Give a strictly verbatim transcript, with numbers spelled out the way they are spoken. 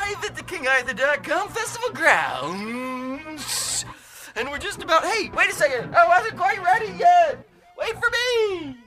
live at the King Arthur dot com Festival grounds. And we're just about, hey, wait a second. I wasn't quite ready yet. Wait for me.